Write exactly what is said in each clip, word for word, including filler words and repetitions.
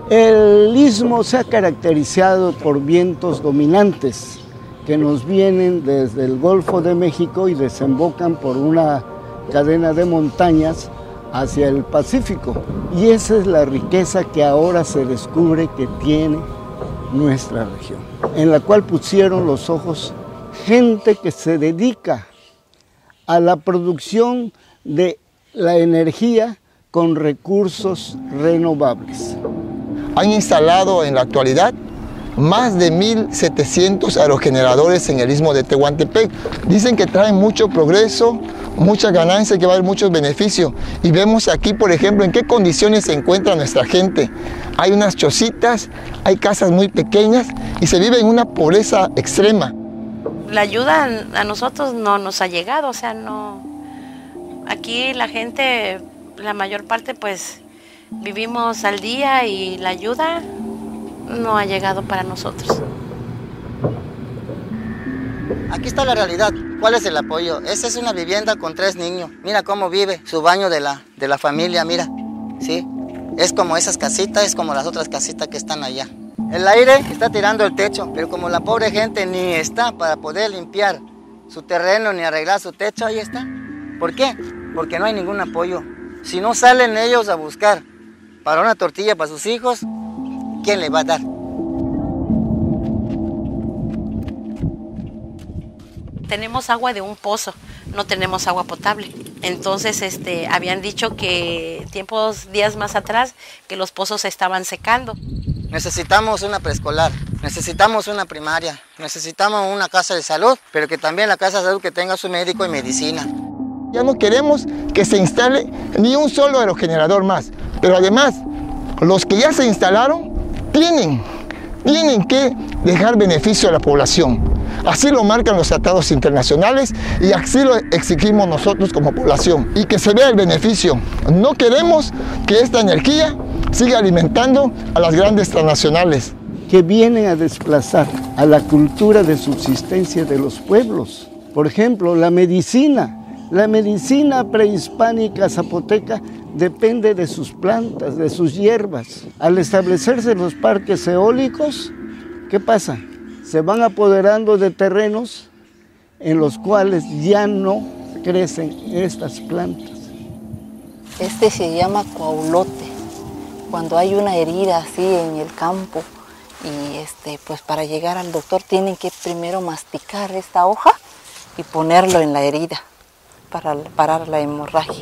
El istmo se ha caracterizado por vientos dominantes que nos vienen desde el Golfo de México y desembocan por una cadena de montañas hacia el Pacífico. Y esa es la riqueza que ahora se descubre que tiene nuestra región, en la cual pusieron los ojos gente que se dedica a la producción de la energía con recursos renovables. Han instalado en la actualidad más de mil setecientos aerogeneradores en el istmo de Tehuantepec. Dicen que traen mucho progreso, mucha ganancia, que va a haber muchos beneficios. Y vemos aquí, por ejemplo, en qué condiciones se encuentra nuestra gente. Hay unas chocitas, hay casas muy pequeñas y se vive en una pobreza extrema. La ayuda a nosotros no nos ha llegado, o sea, no. Aquí la gente, la mayor parte, pues vivimos al día y la ayuda no ha llegado para nosotros. Aquí está la realidad. ¿Cuál es el apoyo? Esta es una vivienda con tres niños. Mira cómo vive, su baño de la, de la familia, mira. ¿Sí? Es como esas casitas, es como las otras casitas que están allá. El aire está tirando el techo, pero como la pobre gente ni está para poder limpiar su terreno ni arreglar su techo, ahí está. ¿Por qué? Porque no hay ningún apoyo. Si no salen ellos a buscar para una tortilla para sus hijos, ¿quién le va a dar? Tenemos agua de un pozo, no tenemos agua potable. Entonces este, habían dicho que tiempos, días más atrás, que los pozos se estaban secando. Necesitamos una preescolar, necesitamos una primaria, necesitamos una casa de salud, pero que también la casa de salud que tenga su médico y medicina. Ya no queremos que se instale ni un solo aerogenerador más, pero además, los que ya se instalaron tienen, tienen que dejar beneficio a la población. Así lo marcan los tratados internacionales y así lo exigimos nosotros como población. Y que se vea el beneficio. No queremos que esta energía siga alimentando a las grandes transnacionales. Que vienen a desplazar a la cultura de subsistencia de los pueblos. Por ejemplo, la medicina. La medicina prehispánica zapoteca depende de sus plantas, de sus hierbas. Al establecerse los parques eólicos, ¿qué pasa? Se van apoderando de terrenos en los cuales ya no crecen estas plantas. Este se llama coaulote. Cuando hay una herida así en el campo y este, pues para llegar al doctor tienen que primero masticar esta hoja y ponerlo en la herida para parar la hemorragia.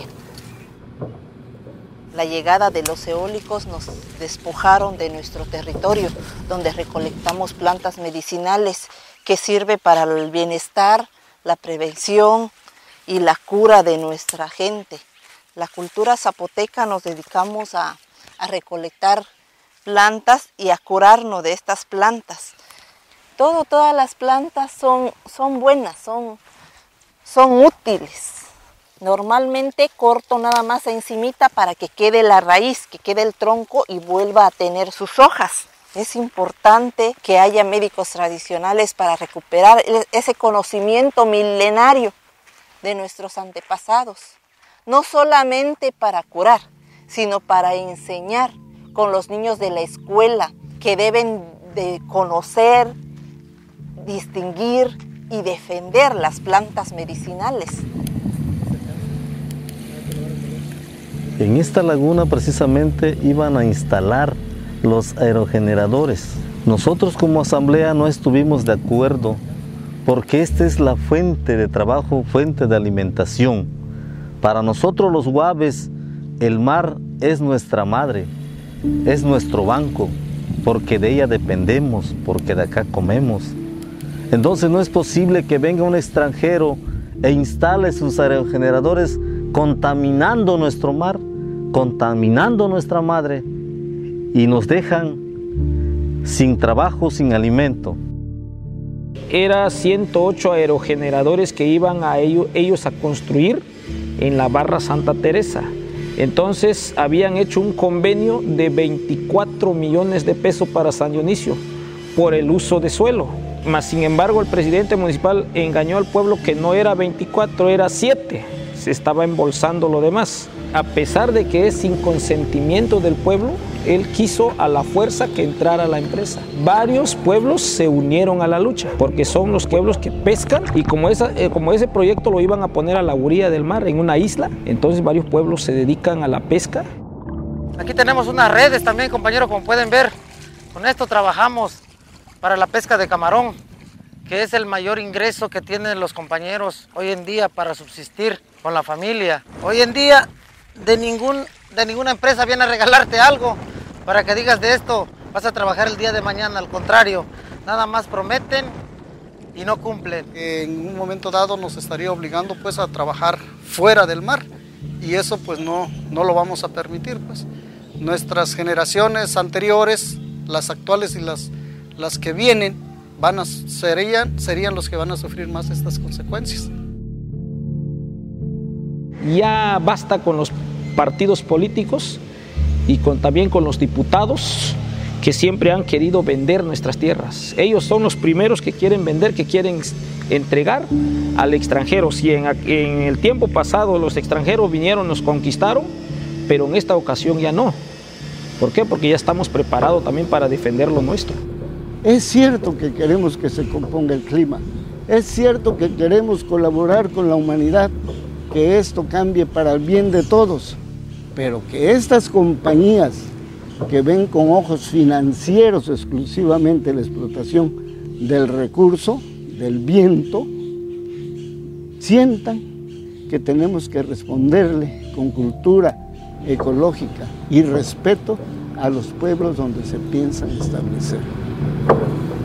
La llegada de los eólicos nos despojaron de nuestro territorio, donde recolectamos plantas medicinales que sirven para el bienestar, la prevención y la cura de nuestra gente. La cultura zapoteca nos dedicamos a, a recolectar plantas y a curarnos de estas plantas. Todo, todas las plantas son, son buenas, son, son útiles. Normalmente corto nada más encimita para que quede la raíz, que quede el tronco y vuelva a tener sus hojas. Es importante que haya médicos tradicionales para recuperar ese conocimiento milenario de nuestros antepasados. No solamente para curar, sino para enseñar con los niños de la escuela que deben de conocer, distinguir y defender las plantas medicinales. En esta laguna precisamente iban a instalar los aerogeneradores. Nosotros como asamblea no estuvimos de acuerdo porque esta es la fuente de trabajo, fuente de alimentación. Para nosotros los guaves, el mar es nuestra madre, es nuestro banco, porque de ella dependemos, porque de acá comemos. Entonces no es posible que venga un extranjero e instale sus aerogeneradores contaminando nuestro mar, contaminando nuestra madre y nos dejan sin trabajo, sin alimento. Era ciento ocho aerogeneradores que iban a ellos, ellos a construir en la Barra Santa Teresa. Entonces habían hecho un convenio de veinticuatro millones de pesos para San Dionisio por el uso de suelo. Mas sin embargo el presidente municipal engañó al pueblo que no era veinticuatro, era siete. Se estaba embolsando lo demás. A pesar de que es sin consentimiento del pueblo, él quiso a la fuerza que entrara la empresa. Varios pueblos se unieron a la lucha, porque son los pueblos que pescan, y como, esa, eh, como ese proyecto lo iban a poner a la orilla del mar, en una isla, entonces varios pueblos se dedican a la pesca. Aquí tenemos unas redes también, compañeros, como pueden ver. Con esto trabajamos para la pesca de camarón, que es el mayor ingreso que tienen los compañeros hoy en día para subsistir con la familia. Hoy en día de, ningún, de ninguna empresa viene a regalarte algo para que digas de esto vas a trabajar el día de mañana. Al contrario, nada más prometen y no cumplen. En un momento dado nos estaría obligando pues a trabajar fuera del mar, y eso pues no, no lo vamos a permitir. Pues nuestras generaciones anteriores, las actuales y las, las que vienen, van a, serían, serían los que van a sufrir más estas consecuencias. Ya basta con los partidos políticos y con, también con los diputados que siempre han querido vender nuestras tierras. Ellos son los primeros que quieren vender, que quieren entregar al extranjero. Si en, en el tiempo pasado los extranjeros vinieron, nos conquistaron, pero en esta ocasión ya no. ¿Por qué? Porque ya estamos preparados también para defender lo nuestro. Es cierto que queremos que se componga el clima, es cierto que queremos colaborar con la humanidad, que esto cambie para el bien de todos, pero que estas compañías que ven con ojos financieros exclusivamente la explotación del recurso, del viento, sientan que tenemos que responderle con cultura ecológica y respeto a los pueblos donde se piensan establecer.